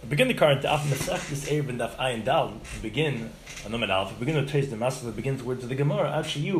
Begin the current Daf Mesechtes Erev and Daf Ayin Dal. Begin to taste the master that begins words of the Gemara.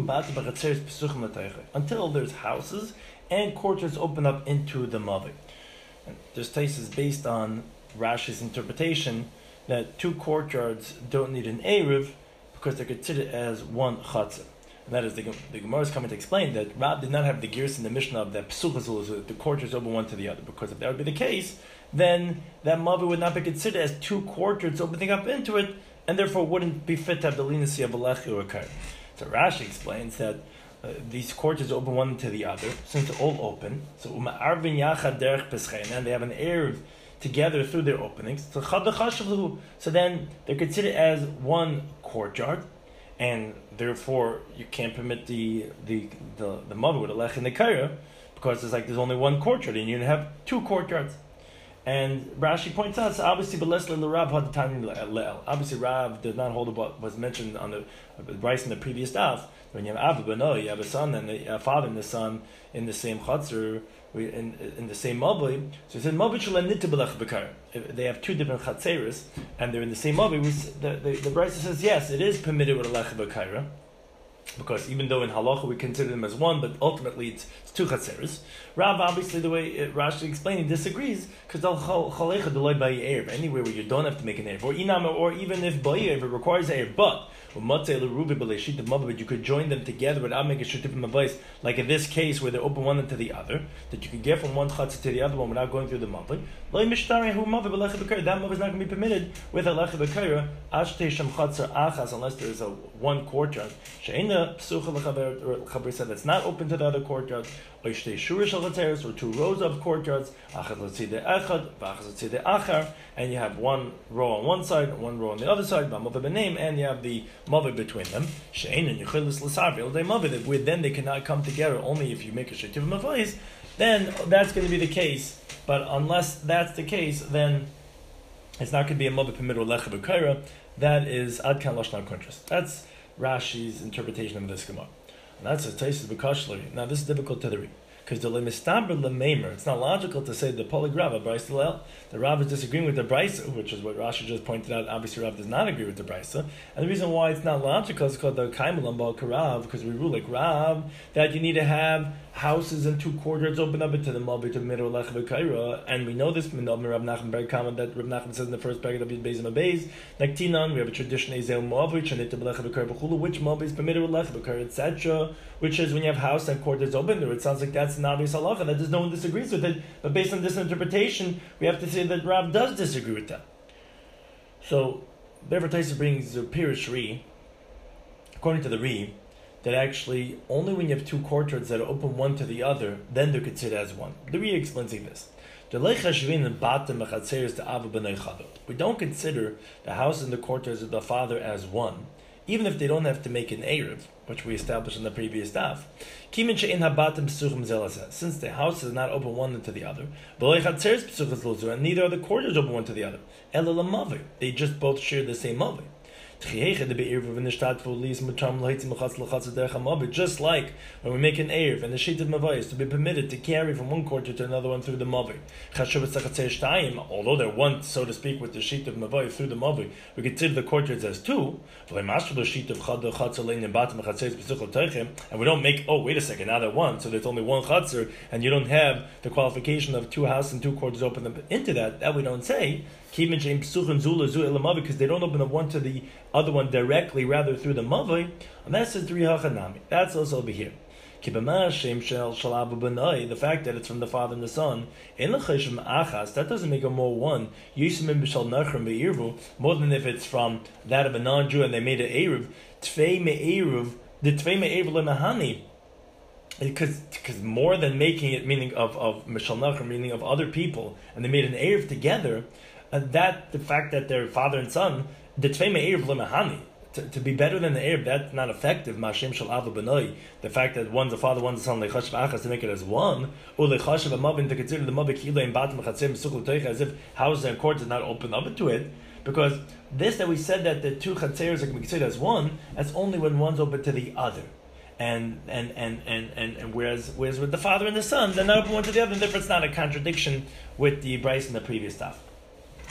Until there's houses and courtyards open up into the Mavi. This taste is based on Rashi's interpretation that two courtyards don't need an Erev because they're considered as one Chatzar. And that is the Gemara is coming to explain that Rab did not have the gears in the Mishnah of that Psuchazul, so that the courtyards open one to the other. Because if that would be the case, then that Mavi would not be considered as two courtyards opening up into it, and therefore wouldn't be fit to have the leniency of a lechi or a kar. So Rashi explains that these courtyards open one to the other, since they're all open. So Uma'arvin Yachad Derech Peschein, and they have an Erev together through their openings. So then they're considered as one courtyard, and therefore you can't permit the Mavi with a lech and the kara, because there's only one courtyard, and you have two courtyards. And Rashi points out, so obviously, obviously Rav did not hold what was mentioned on the Bryce in the previous daf. When you have Abba, no, you have a son and a father and the son in the same chatzar, in the same mabli. So he said, if they have two different chatzeris and they're in the same mabli, the Bryce says, yes, it is permitted with a lech b'kaira. Because even though in halacha we consider them as one, but ultimately it's two chatzeres. Rav, obviously, the way Rashi explained, he disagrees because chalecha deloy by erev, anywhere where you don't have to make an erev, or inam, or even if bayev it requires erev, but you could join them together without making shutipim abayis, like in this case where they open one into the other, that you can get from one chatzah to the other one without going through the mavli. That mav is not going to be permitted with a lecha b'kaira unless there is a one courtyard. Said that's not open to the other courtyard, or two rows of courtyards, and you have one row on one side and one row on the other side, and you have the mother between them. Then they cannot come together only if you make a shetiv mavais. Then that's going to be the case. But unless that's the case, then it's not going to be a mother permitted or lecha b'kaira. That is ad kan lashon contrast. That's Rashi's interpretation of this Gemara. And that's a taste of Bekashleri. Now this is difficult to read. Because the lemistaber lemeimer, it's not logical to say the poligrava Bryce the Rav is disagreeing with the Bryce, which is what Rashi just pointed out. Obviously, Rav does not agree with the Bryce, and the reason why it's not logical is called the kaimulam bal karav, because we rule like Rav that you need to have houses and two courtyards open up into the malbit of middle lech v'kaira, and we know this from Rav Nachman very common that Rav Nachman says in the first paragraph of Yud Beis and Beis, like Tinan, we have a tradition ezel moavich and it b'lech v'kaira b'chulu, which malbit is permitted with lech v'kaira, etc. Which is when you have house and courtyards open there, it sounds like that's an obvious halacha, that no one disagrees with it, but based on this interpretation, we have to say that Rav does disagree with that. So, therefore Taisa brings the Pirish Ri, according to the Ri, that actually only when you have two courtyards that are open one to the other, then they're considered as one. The Ri explains like this. We don't consider the house and the courtyards of the father as one, even if they don't have to make an Erev, which we established in the previous daf. Since the house is not open one to the other, and neither are the courtyards open one to the other. They just both share the same mavli. Just like when we make an Erev and the sheet of Mavai is to be permitted to carry from one courtyard to another one through the Mavi. Although they're one, so to speak, with the sheet of Mavai through the Mavi, we consider the courtyards as two. And we don't make, oh, wait a second, now they're one, so there's only one chatzar, and you don't have the qualification of two houses and two courtyards open up into that. That we don't say. Because they don't open up one to the other one directly, rather through the Mavai, and that's the three hachanami. That's also over here. The fact that it's from the father and the son, that doesn't make it more one. More than if it's from that of a non-Jew and they made an Erev. Because more than making it, meaning of Mishal Nachrim, meaning of other people, and they made an Erev together, that the fact that they're father and son, the tvei me'erev lemahani, to be better than the Erev, that's not effective. Mashem shel ava b'noi. The fact that one's a father, one's a son, lechashav achas, to make it as one, or lechashav a mavin, to consider the mavik hila in batim chatzim sukul teicha, as if houses and courts are not open up into it. Because this that we said that the two chatzeres are going to be considered as one, that's only when one's open to the other. And whereas with the father and the son, they're not open one to the other, and therefore it's not a contradiction with the Bryce in the previous stuff.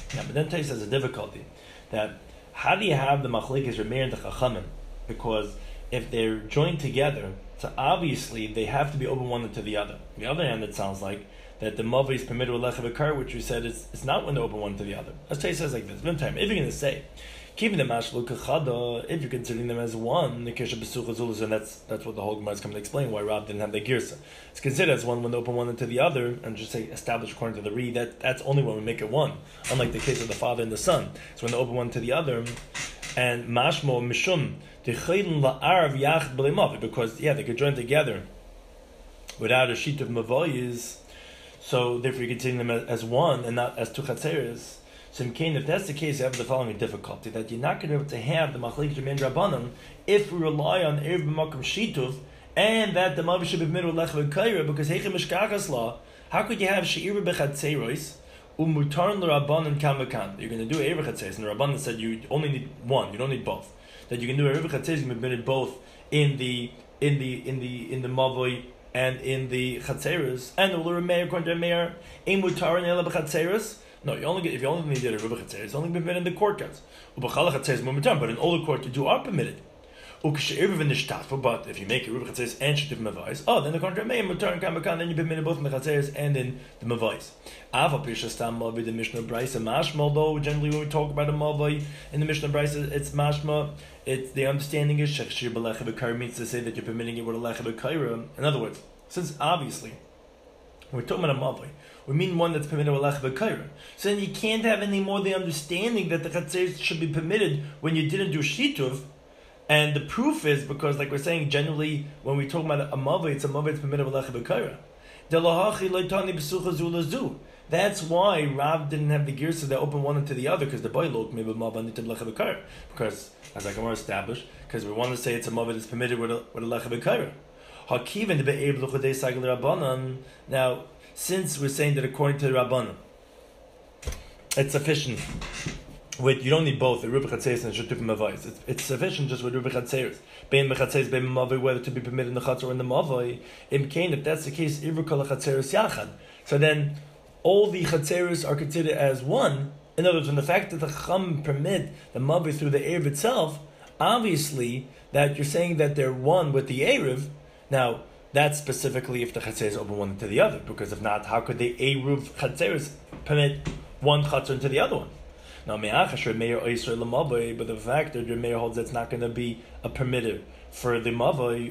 Yeah, but then Tais has a difficulty that how do you have the machlekes Rameir and the Chachamim? Because if they're joined together, so obviously they have to be open one to the other. On the other hand, it sounds like that the mava is permitted with lecha v'kar, which we said it's not when they open one to the other. As Tais says like this, if you're going to say keeping the mashlu kachada, if you're considering them as one, the kisha besucha zulus, and that's what the whole Gemara is coming to explain why Rav didn't have the girsa. It's considered as one when they open one into the other, and just say established according to the Re. That's only when we make it one. Unlike the case of the father and the son, so when they open one to the other, and mashmo mishum techayim la'arav yachd b'leimav, because they could join together without a sheet of mavoyis. So therefore, you consider them as one and not as two chatzeres. So if that's the case, you have the following difficulty, that you're not going to be able to have the machlekes Rameir Rabbanan if we rely on erev b'makom shituv, and that the mavi should be permitted with lecha v'kaira, because heichem mishkachas law. How could you have she'ir b'chatzeros umutarn l'Rabbanan kan v'kan? You're going to do erev chatzeros, and the Rabbanan said you only need one, you don't need both. That you can do erev chatzeros, you can be permitted both in the mavoi and in the chatzeros, and the Rameir according to Rameir ein mutarin ela b'chatzeros. No, if you only need a rubber chatzeres, it's only permitted in the courtyards. But in all the courtyards you are permitted. But if you make a rubber chatzeres and shituf mavais, then the contrary may mutar and then you permitted both in the chatzeres and in the mavais. Ava pisha stam mavi the Mishnah Brisa mashma. Though generally when we talk about a mavai in the Mishnah Brisa, it's mashma. It's the understanding is shechshir b'lecha b'kaira means to say that you're permitting it with a lecha b'kaira. In other words, since obviously we're talking about a mavai, we mean one that's permitted with lecha b'kaira. So then you can't have any more the understanding that the chatzeres should be permitted when you didn't do shituv. And the proof is because, like we're saying, generally when we talk about a mavai, it's a mavai that's permitted with lecha b'kaira. That's why Rav didn't have the girsa that open one into the other, because the boy looked maybe mavai nitim lecha b'kaira. Because, as I can more establish, because we want to say it's a mavai that's permitted with a lecha b'kaira. Hakiven the be'ev l'chodei sagel rabbanan. Now, since we're saying that according to the Rabbanan, it's sufficient with, you don't need both, the Rubi Chatzeres and Shutuf Mavais. It's sufficient just with Rubi Chatzeres. Bein Mechatzeres, Bein Mavai, whether to be permitted in the Chatzer or in the Mavai. If that's the case, Ivur Kol Chatzeres Yachad. So then, all the Chatzeres are considered as one. In other words, when the fact that the Chacham permit the Mavai through the Erev itself, obviously, that you're saying that they're one with the Erev. Now, that's specifically if the chatzeres open one into the other, because if not, how could the Eruv chatzeres permit one chatzer into the other one? Now, but the fact that your mayor holds that's not going to be a permitter for the mavai,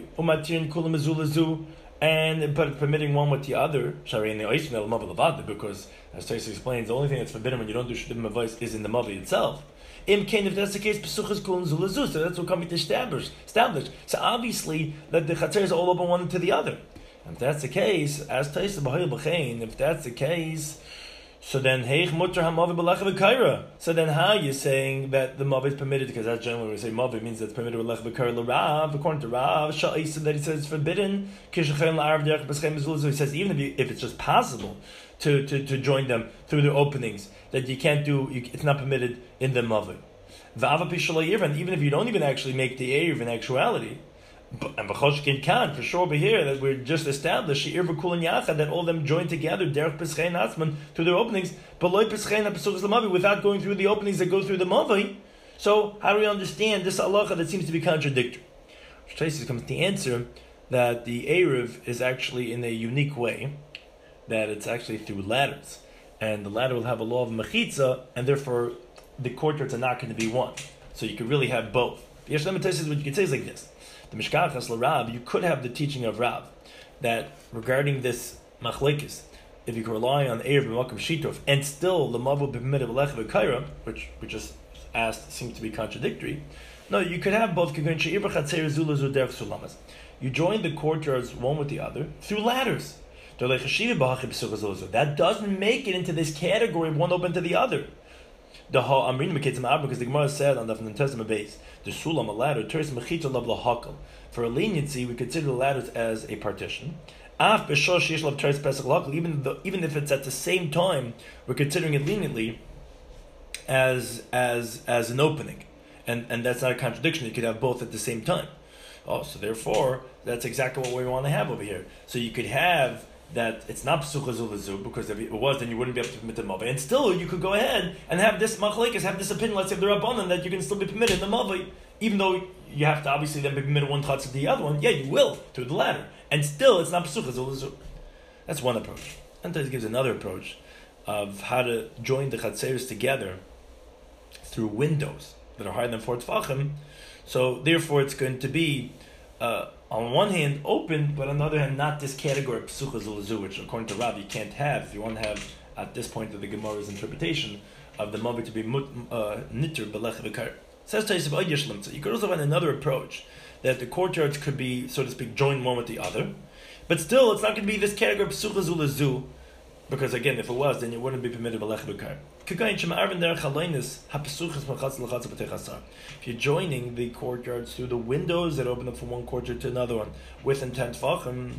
and but permitting one with the other, because as Taisa explains, the only thing that's forbidden when you don't do shidduch mavais is in the mavai itself. If that's the case, so that's what coming to establish. So obviously that the chatzeres all open one into the other. And if that's the case, as Taisa b'hayil b'chein, if that's the case, so then heich mutter hamavi b'lecha v'kaira. So then how are you saying that the mavi is permitted? Because that's generally when we say mavi means that it's permitted with lecha v'kaira l'rav. According to Rav, sha'isa that he says it's forbidden. Kishachen la'arav derech b'schem mezuzah. So he says even if it's just possible to join them through their openings, that you can't do, it's not permitted in the mavi. And even if you don't even actually make the erev in actuality, and B'choshkin can for sure over here that we're just established she'ir v'kul and yachad, that all of them join together derech peschein atzman through their openings, but loy peschein ha'pesuchas l'mavi, without going through the openings that go through the mavi. So how do we understand this halacha that seems to be contradictory? Tracy comes to the answer that the erev is actually in a unique way, that it's actually through ladders, and the ladder will have a law of mechitza, and therefore the courtyards are not going to be one. So you could really have both. Yesh Lemon what you could say is like this. The Mishkachas l'Rav, you could have the teaching of Rav that regarding this machlekes, if you can rely on Erev b'makom shituf, and still the mav will be permitted lecha v'kaira, which we just asked seems to be contradictory. No, you could have both. You join the courtyards one with the other through ladders. That doesn't make it into this category of one open to the other. Because the Gemara said on the Testament base, the sulam, a ladder, for a leniency, we consider the ladders as a partition. Even if it's at the same time, we're considering it leniently as an opening. And that's not a contradiction. You could have both at the same time. So therefore, that's exactly what we want to have over here. So you could have that it's not psucha zulazu, because if it was, then you wouldn't be able to permit the mavai. And still, you could go ahead and have this machlekes, have this opinion, let's say the Rabbanan, that you can still be permitted in the mavai, even though you have to obviously then be permitted one chatz to the other one. Yeah, you will, through the latter. And still, it's not psucha zulazu. That's one approach. And then it gives another approach of how to join the chatzeres together through windows that are higher than 4 tefachim. So therefore, it's going to be on one hand open, but on the other hand not this category of psucha zulazu, which according to Rav you can't have if you want to have at this point of the Gemara's interpretation of the mavit to be nitter belech v'kar. Says Taisif Oyyishlimtza. You could also find another approach that the courtyards could be, so to speak, joined one with the other, but still it's not going to be this category of psucha zulazu, because again, if it was, then it wouldn't be permitted belech v'kar. If you're joining the courtyards through the windows that open up from one courtyard to another one with intent tefachim,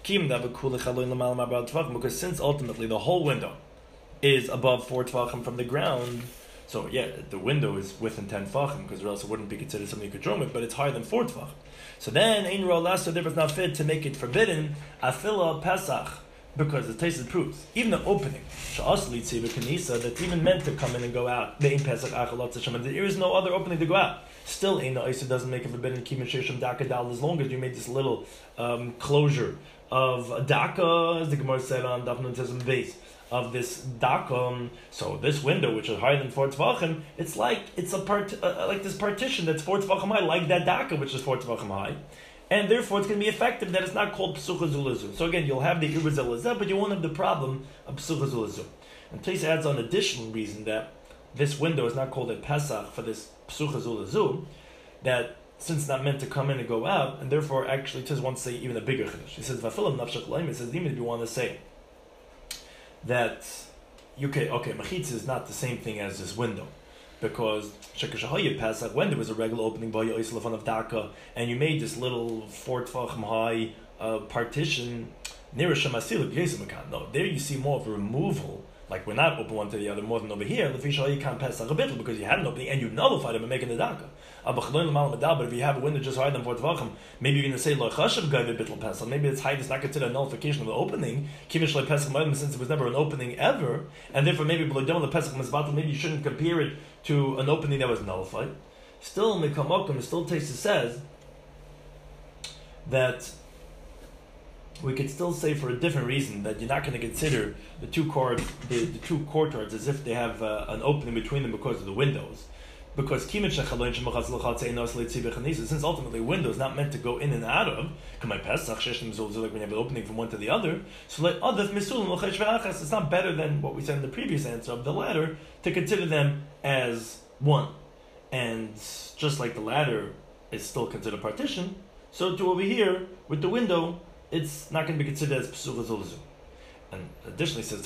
because since ultimately the whole window is above 4 tefachim from the ground, so yeah, the window is within 10 tefachim, because or else it wouldn't be considered something you could join with, but it's higher than 4 tefachim. So then, ein ro lasa, therefore it's not fit to make it forbidden, afila pesach, because the taste proves, even the opening, that's even meant to come in and go out, there is no other opening to go out. Still, it doesn't make it forbidden, as long as you made this little closure of a daka, as the Gemara said on Daf Nun Tezim base, of this daka. So this window, which is higher than 4 tefachim, it's like this partition that's 4 tefachim high, like that daka, which is 4 tefachim high. And therefore, it's going to be effective that it's not called psucha zulazu. So again, you'll have the irba zelazeh, but you won't have the problem of psucha zulazu. And Tais adds an additional reason that this window is not called a pesach for this psucha zulazu, that since it's not meant to come in and go out, and therefore actually Tais wants to say even a bigger chiddush. He says, "Vafilam nafshach laim." It says even if you want to say that machitza is not the same thing as this window. Because Pesach, when there was a regular opening by Yoislafan of Daka, and you made this little 4 tefachim high partition, no, there you see more of a removal. Like we're not open one to the other more than over here. Because you had an opening and you nullified it by making the Daka. But if you have a window just higher than 4 tefachim, maybe you're going to say maybe it's high, it's not considered a nullification of the opening. Since it was never an opening ever, and therefore maybe maybe you shouldn't compare it to an opening that was nullified. Still, Mikamokum, still Taisa says that we could still say for a different reason that you're not going to consider the two courtyards as if they have an opening between them because of the windows. Because since ultimately window is not meant to go in and out of, like when you have an opening from one to the other, so it's not better than what we said in the previous answer of the ladder to consider them as one. And just like the ladder is still considered partition, so too over here with the window, it's not going to be considered as psucha zulazu. And additionally, says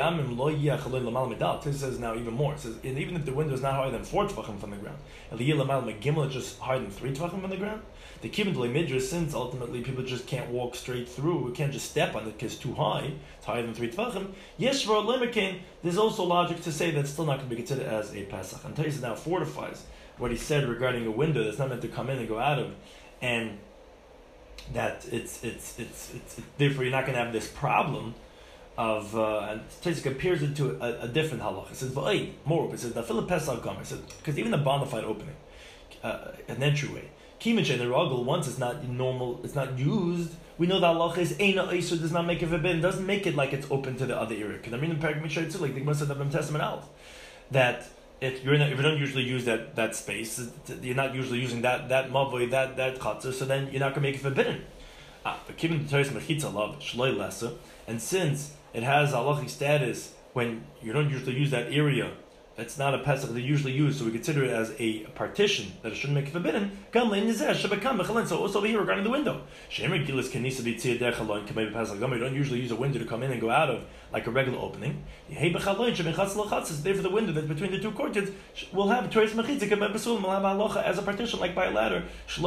now even more. It says even if the window is not higher than 4 tefachim from the ground, and the just higher than 3 tefachim from the ground, the kibbutz midrash, since ultimately people just can't walk straight through, we can't just step on it because it's too high, it's higher than 3 tefachim. Yeshvar lemekain, there's also logic to say that's still not going to be considered as a pesach. And Taisa now fortifies what he said regarding a window that's not meant to come in and go out of, and that it's therefore you're not going to have this problem of and Taisa compares it to a different halach. It says more. It says the Philip Pesach Gomer. It says because even a bona fide opening, an entryway, kimich and the ragul, once it's not normal, it's not used. We know that halacha is eina isur, does not make it forbidden, doesn't make it like it's open to the other area. Because I mean in Perek Mishay too, like the Gemara said in Testament Aleph, that if you don't usually use that space, you're not usually using that mavoi, that chatzah, so then you're not going to make it forbidden. But given the Torah's mechitza love shloi lesa, and since it has halachic status when you don't usually use that area, it's not a pesach they usually use, so we consider it as a partition that it shouldn't make it forbidden. So also over here regarding the window, you don't usually use a window to come in and go out of like a regular opening. Therefore the window that's between the two courtyards will have Torah's mechitza, will have halacha as a partition like by a ladder. So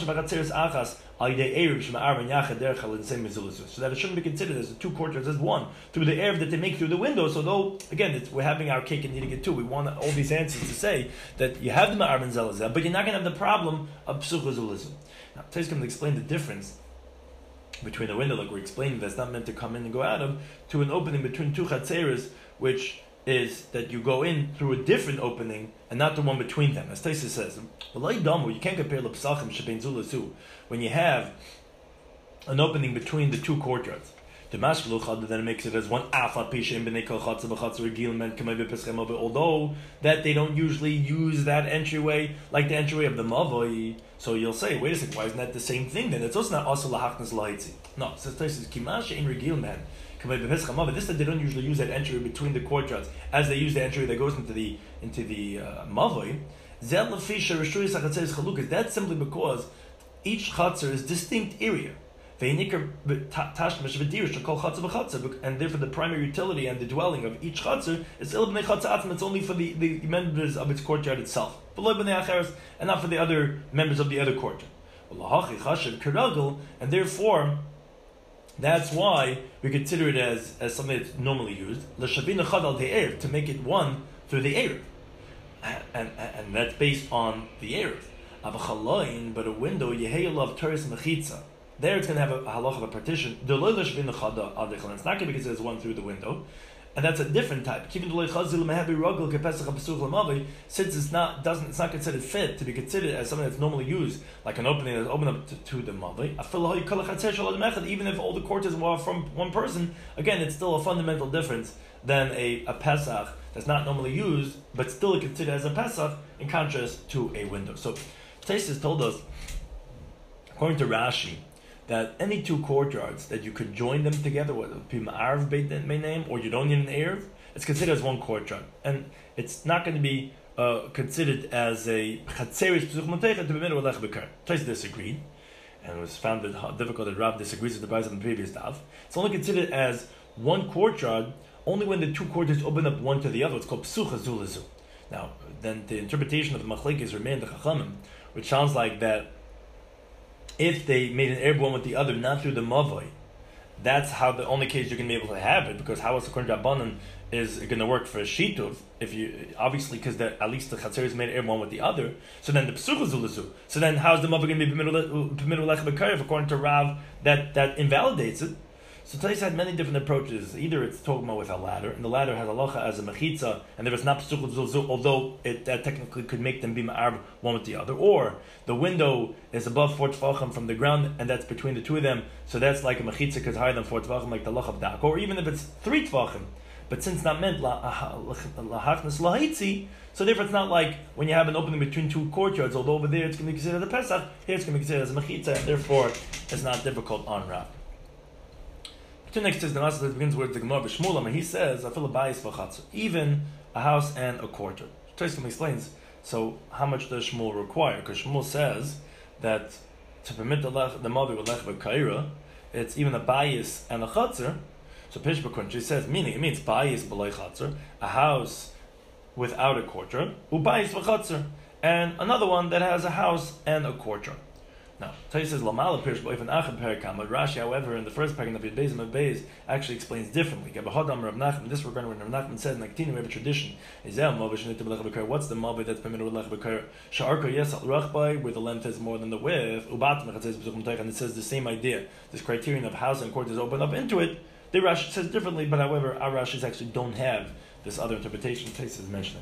that it shouldn't be considered as the two courtyards as one through the air that they make through the window. So though again we're having our cake and eating it too, we want all these answers to say that you have the ma'arvin zelazah, but you're not going to have the problem of psucha zulazu. Now Tais going to explain the difference between the window, like we're explaining, that's not meant to come in and go out of, to an opening between two chatzeres, which is that you go in through a different opening and not the one between them. As Taisa says, you can't compare when you have an opening between the two courtyards. Then it makes it as one. Although that they don't usually use that entryway like the entryway of the mavoi, so you'll say, wait a second, why isn't that the same thing? Then it's also not also lahachnas lahitzi. No, it says kimash in regil man. This that they don't usually use that entryway between the courtyards as they use the entryway that goes into the mavoi. That's simply because each chatzar is distinct area. And therefore the primary utility and the dwelling of each chatzar is it's only for the members of its courtyard itself, and not for the other members of the other courtyard. And therefore, that's why we consider it as something that's normally used, to make it one through the Erev. And that's based on the Erev. But a window, Yehei Teres Mechitza. There it's going to have a halach of a partition. It's not going to be considered as one through the window. And that's a different type. Since it's not considered fit to be considered as something that's normally used, like an opening that's open up to the mavoi. Even if all the courtyards were from one person, again, it's still a fundamental difference than a Pesach that's not normally used, but still considered as a Pesach in contrast to a window. So Taisus told us, according to Rashi, that any two courtyards that you could join them together, whether it be Ma'arav Beit name or you don't need an Erev, it's considered as one courtyard. And it's not going to be considered as a Chatzeris P'such Motecha to be made with Lech Bekar. Tais disagreed, and it was found difficult that Rav disagrees with the price of the previous daf. It's only considered as one courtyard only when the two courtyards open up one to the other. It's called P'sucha Zu Lezu. Now, then the interpretation of the Machlekes remained the Chachamim, which sounds like that if they made an Erev one with the other, not through the Mavoi, that's how the only case you're going to be able to have it, because how else according to Rabbanan is going to work for a Shituv, if you, obviously because at least the Chatzeris made Erev one with the other, so then the P'sucha Zu Lezu. So then how's the Mavoi going to be B'middle Lech B'Karev according to Rav, that invalidates it. So Tais had many different approaches. Either it's talking about with a ladder, and the ladder has halacha as a mechitza, and there is not P'sucha Zu Lezu, although that technically could make them be ma'arb one with the other. Or the window is above 4 tefachim from the ground, and that's between the two of them, so that's like a mechitza because higher than 4 tefachim, like the lach of dak. Or even if it's 3 tefachim, but since not meant lahachnas lahitzi, so therefore it's not like when you have an opening between two courtyards, although over there it's going to be considered a Pesach, here it's going to be considered as a mechitza, and therefore it's not difficult on Rav. The next is the Nasa that begins with the Gemara B'Shmuel, and he says, "I feel a bias v'chatzer, even a house and a courtyard." Tosfos explains. So, how much does Shmuel require? Because Shmuel says that to permit the mother with lech v'kaira, it's even a bias and a chatzer. So Pishba Kunchi says, meaning it means bias b'lei chatzer, a house without a courtyard, u'bias v'chatzer, and another one that has a house and a courtyard. Now, Tais says Lamala Pirish Boifan Achim Perikam, but Rashi, however, in the first paragraph of Yud Beis and Beis, actually explains differently. Gabahadam Rav Nachman, in this regard, when Rav Nachman says, Naktin, we have a tradition. What's the Mabay that's permitted with Lech B'Kar? Sha'arka Yes Al Rachbai, where the length is more than the width. Ubat Mechat says and it says the same idea. This criterion of house and court is open up into it. The Rashi says differently, but however, our Rashis actually don't have this other interpretation. Tais is mentioning.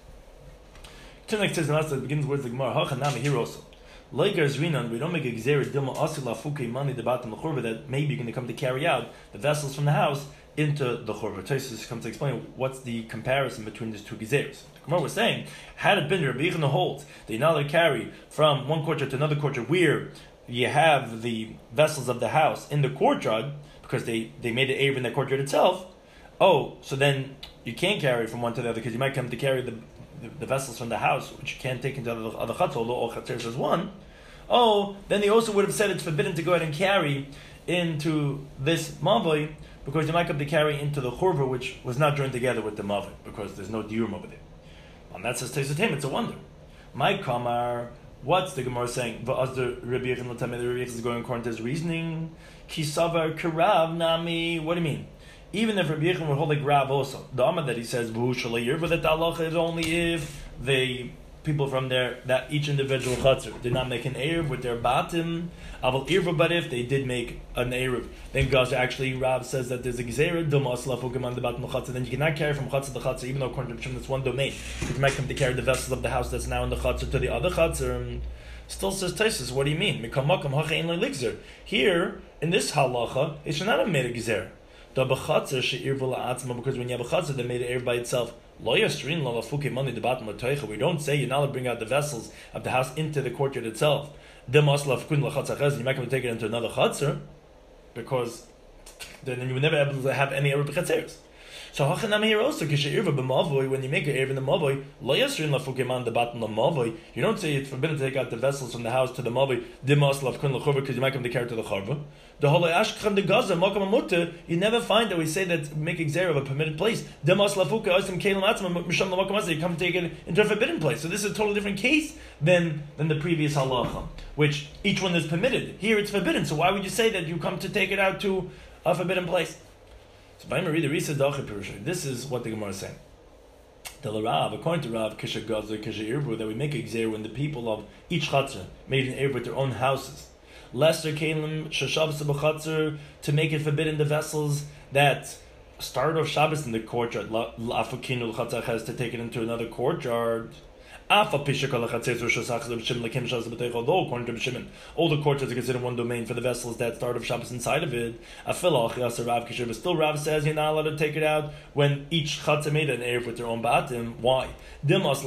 Next says the begins with the Gemara Hachanami here also. Like Zrinan, we don't make a gzera dilma asila fuke mani debatim l'churva that maybe you're going to come to carry out the vessels from the house into the churva. Tosfos comes to explain what's the comparison between these two gezeras. The Gemara was saying, had it been Rabbi Yechonah holds, they now they carry from one courtyard to another courtyard where you have the vessels of the house in the courtyard because they made the Erev in the courtyard itself. Oh, so then you can't carry from one to the other because you might come to carry the vessels from the house, which you can't take into other chatzos, although all chatzos is one. Oh, then they also would have said it's forbidden to go ahead and carry into this mavoi because you might come to carry into the churva, which was not joined together with the mavoi because there's no diurim over there. And that says Teisutim, it's a wonder. My kamar, what's the Gemara saying? The Rabbi Yechonah is going according to his reasoning. Kisavar karav nami. What do you mean? Even if Rabbi Yechonah would hold like Rav also, the Amad that he says, but that the halacha is only if they people from there, that each individual chutzner did not make an eruv with their batim, aval irva, but if they did make an eruv, then Gaza actually Rav says that there's a gzeira dumas lafukim on the batim chutzner. Then you cannot carry from chutzner to chutzner, even though according to Shimon it's one domain. You might come to carry the vessels of the house that's now in the chutzner to the other chutzner. Still says Taisus, what do you mean? Here in this halacha, it should not have made a gzeira. Because when you have a chatzah that made an eruv by itself, we don't say you're not allowed to bring out the vessels of the house into the courtyard itself. You might come to take it into another chatzah, because then you would never be able to have any eruv b'chatzeres. So hachanam here also, when you make an eruv in the mavoy, you don't say it's forbidden to take out the vessels from the house to the mavoy, because you might come to carry to the charva. The whole ashkam de gaza makam amuta, you never find that we say that make a gzera of a permitted place. You come to take it into a forbidden place. So this is a totally different case than the previous halacha, which each one is permitted. Here it's forbidden. So why would you say that you come to take it out to a forbidden place? So this is what the Gemara is saying. According to Rav, that we make a gzera when the people of each chatzah made an eruv with their own houses. Lesser Kalim Shashabas B'Chatzar, to make it forbidden the vessels that start off Shabbos in the courtyard. La'afakinu l'chatzar has to take it into another courtyard. Although according to Shimon, all the courtyards are considered one domain for the vessels that start off Shabbos inside of it. But still Rav says you're not allowed to take it out when each chatzah made an eruv with their own batim. Why? Because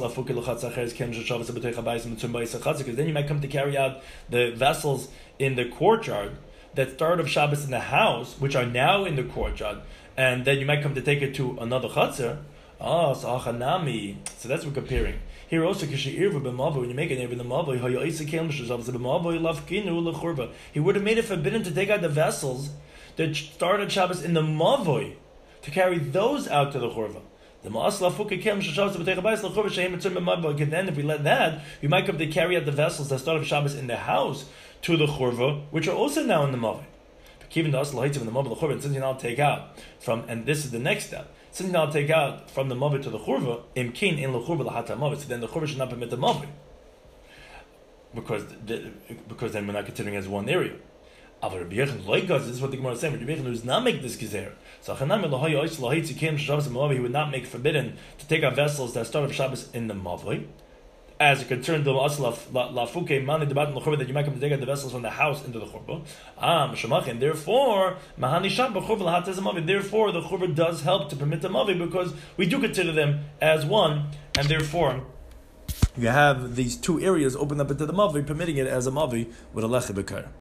then you might come to carry out the vessels in the courtyard that start of Shabbos in the house, which are now in the courtyard, and then you might come to take it to another chatzah. So that's what we're comparing. Here also, when you make an eruv in the mavoi, he would have made it forbidden to take out the vessels that started Shabbos in the mavoi, to carry those out to the churva. Then if we let that, you might come to carry out the vessels that start of Shabbos in the house to the churva, which are also now in the mavoi. Since you're not take out from, and this is the next step, since you're not take out from the mavoi to the churva, so then the churva should not permit the mavoi, because then we're not considering it as one area. This is what the Gemara is saying. Rabbi Yechon does not make this gezer. So he would not make forbidden to take out vessels that start of Shabbos in the mavoi. As it concerned the that you might come to take out the vessels from the house into the churba. Therefore, therefore the churba does help to permit the mavi, because we do consider them as one, and therefore you have these two areas open up into the mavi, permitting it as a mavi with a leche b'kar.